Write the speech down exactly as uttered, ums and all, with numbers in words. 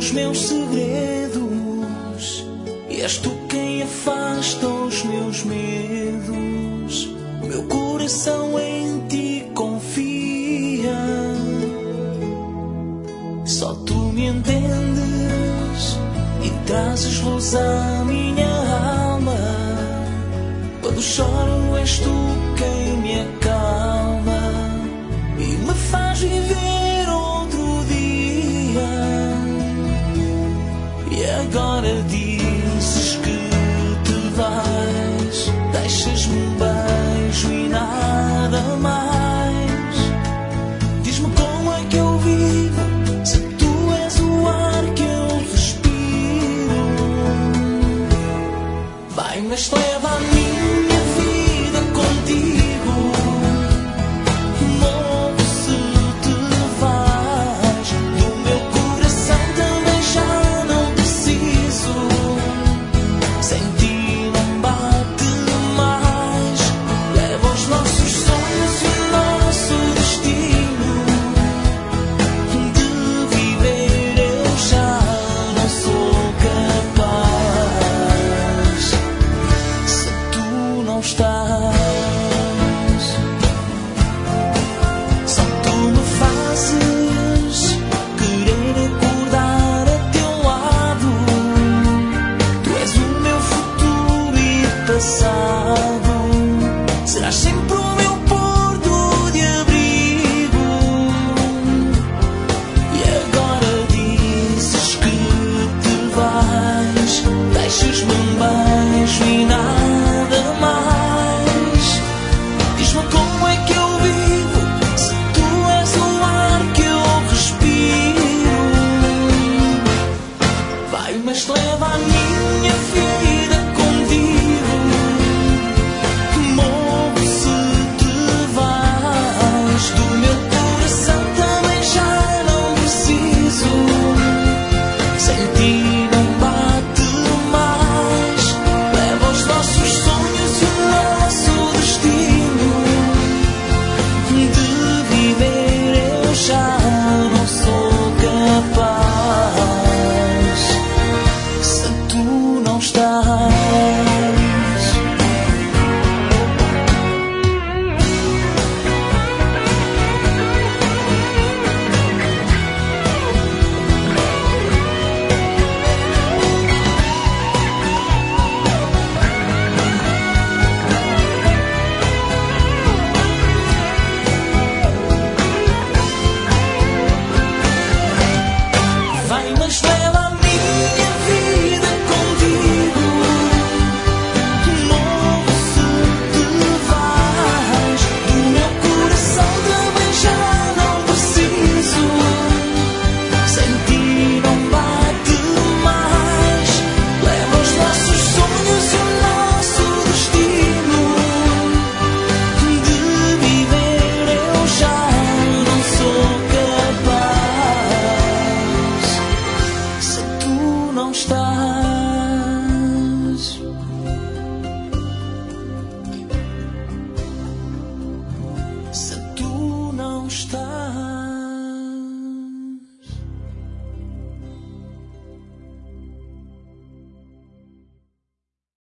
os meus segredos, e és tu quem afasta os meus medos. O meu coração em ti confia, só tu me entendes e trazes luz à minha alma. Quando choro és tu quem me acalma e me faz viver outro dia. E agora dizes que te vais, deixas-me um beijo e nada mais. Diz-me como é que eu vivo se tu és o ar que eu respiro. Vai, mas leva a minha vida contigo. Morro se te vais, do meu coração também já não preciso. Sem ti não bate mais. Leva os nossos sonhos e o nosso destino. De viver eu já não sou capaz se tu não estás. Só tu me fazes querer acordar a teu lado. Tu és o meu futuro e passado. Serás sempre o meu porto de abrigo. E agora dizes que te vais, deixas-me um beijo e nada mais. Diz-me como é que eu vivo se tu és o ar que eu respiro. Vai, mas leva a minha vida contigo. Morro se te vais, do meu coração também já não preciso. Sem ti não bate mais. Leva os nossos sonhos e o nosso destino. De viver eu já não sou capaz se tu não estás.